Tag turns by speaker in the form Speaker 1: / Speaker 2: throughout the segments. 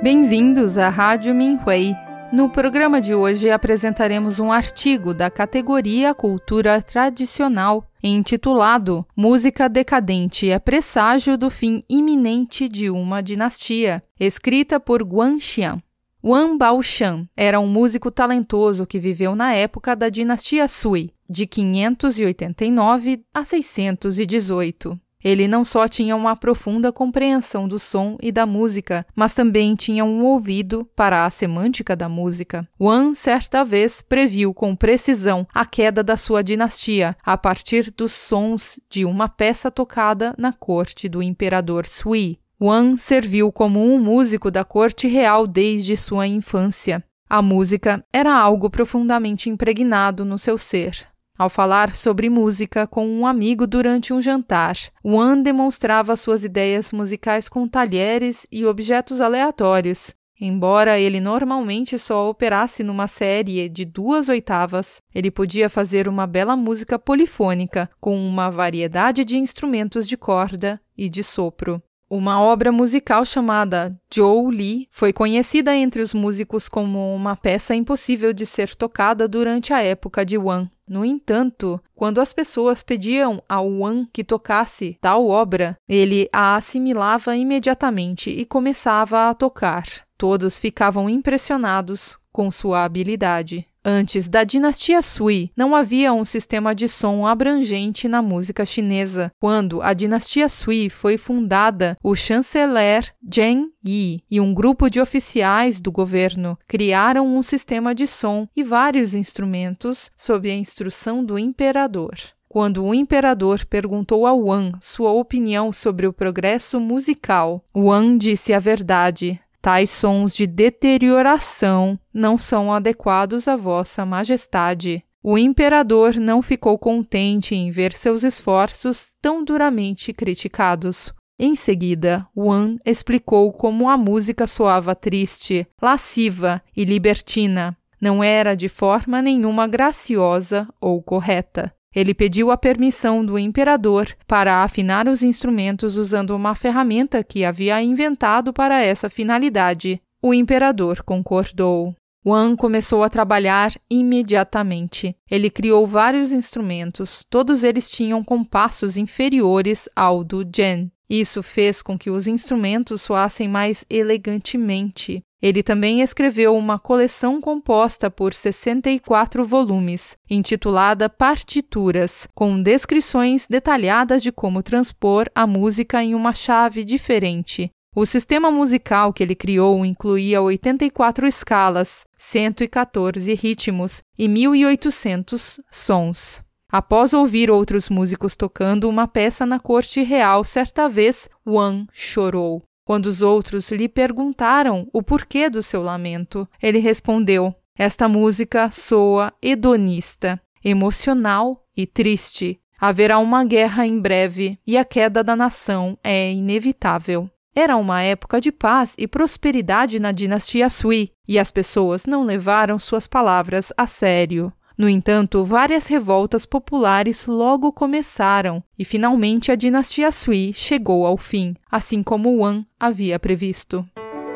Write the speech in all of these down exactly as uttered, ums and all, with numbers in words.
Speaker 1: Bem-vindos à Rádio Minhui. No programa de hoje apresentaremos um artigo da categoria Cultura Tradicional, intitulado Música Decadente é presságio do fim iminente de uma dinastia, escrita por Guan Xian. Wan Baoshan era um músico talentoso que viveu na época da dinastia Sui, de quinhentos e oitenta e nove a seiscentos e dezoito. Ele não só tinha uma profunda compreensão do som e da música, mas também tinha um ouvido para a semântica da música. Wan, certa vez, previu com precisão a queda da sua dinastia a partir dos sons de uma peça tocada na corte do imperador Sui. Wan serviu como um músico da corte real desde sua infância. A música era algo profundamente impregnado no seu ser. Ao falar sobre música com um amigo durante um jantar, Wan demonstrava suas ideias musicais com talheres e objetos aleatórios. Embora ele normalmente só operasse numa série de duas oitavas, ele podia fazer uma bela música polifônica com uma variedade de instrumentos de corda e de sopro. Uma obra musical chamada Zhou Li foi conhecida entre os músicos como uma peça impossível de ser tocada durante a época de Wan. No entanto, quando as pessoas pediam ao Wan que tocasse tal obra, ele a assimilava imediatamente e começava a tocar. Todos ficavam impressionados com sua habilidade. Antes da dinastia Sui, não havia um sistema de som abrangente na música chinesa. Quando a dinastia Sui foi fundada, o chanceler Zheng Yi e um grupo de oficiais do governo criaram um sistema de som e vários instrumentos sob a instrução do imperador. Quando o imperador perguntou a Wan sua opinião sobre o progresso musical, Wan disse a verdade. Tais sons de deterioração não são adequados à vossa majestade. O imperador não ficou contente em ver seus esforços tão duramente criticados. Em seguida, Wan explicou como a música soava triste, lasciva e libertina. Não era de forma nenhuma graciosa ou correta. Ele pediu a permissão do imperador para afinar os instrumentos usando uma ferramenta que havia inventado para essa finalidade. O imperador concordou. Wan começou a trabalhar imediatamente. Ele criou vários instrumentos, todos eles tinham compassos inferiores ao do Zhen. Isso fez com que os instrumentos soassem mais elegantemente. Ele também escreveu uma coleção composta por sessenta e quatro volumes, intitulada Partituras, com descrições detalhadas de como transpor a música em uma chave diferente. O sistema musical que ele criou incluía oitenta e quatro escalas, cento e quatorze ritmos e mil e oitocentos sons. Após ouvir outros músicos tocando uma peça na corte real, certa vez, Wan chorou. Quando os outros lhe perguntaram o porquê do seu lamento, ele respondeu: esta música soa hedonista, emocional e triste. Haverá uma guerra em breve e a queda da nação é inevitável. Era uma época de paz e prosperidade na dinastia Sui, e as pessoas não levaram suas palavras a sério. No entanto, várias revoltas populares logo começaram e finalmente a dinastia Sui chegou ao fim, assim como Wan havia previsto.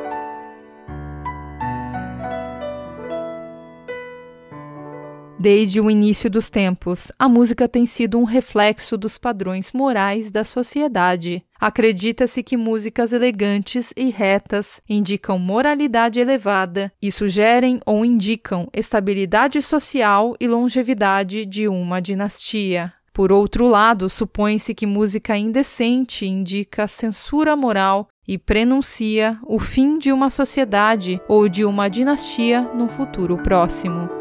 Speaker 1: Desde o início dos tempos, a música tem sido um reflexo dos padrões morais da sociedade. Acredita-se que músicas elegantes e retas indicam moralidade elevada e sugerem ou indicam estabilidade social e longevidade de uma dinastia. Por outro lado, supõe-se que música indecente indica censura moral e prenuncia o fim de uma sociedade ou de uma dinastia no futuro próximo.